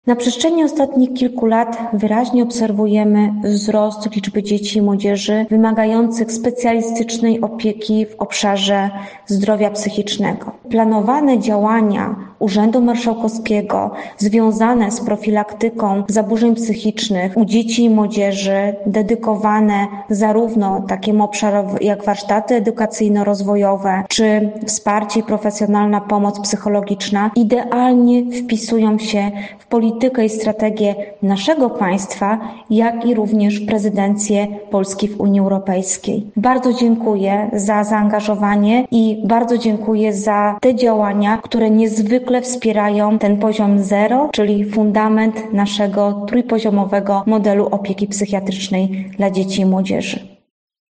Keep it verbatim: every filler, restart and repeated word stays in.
Na przestrzeni ostatnich kilku lat wyraźnie obserwujemy wzrost liczby dzieci i młodzieży wymagających specjalistycznej opieki w obszarze zdrowia psychicznego. Planowane działania Urzędu Marszałkowskiego związane z profilaktyką zaburzeń psychicznych u dzieci i młodzieży, dedykowane zarówno takiemu obszarowi jak warsztaty edukacyjno-rozwojowe, czy wsparcie i profesjonalna pomoc psychologiczna, idealnie wpisują się w politykę i strategię naszego państwa, jak i również prezydencję Polski w Unii Europejskiej. Bardzo dziękuję za zaangażowanie i bardzo dziękuję za te działania, które niezwykle wspierają ten poziom zero, czyli fundament naszego trójpoziomowego modelu opieki psychiatrycznej dla dzieci i młodzieży.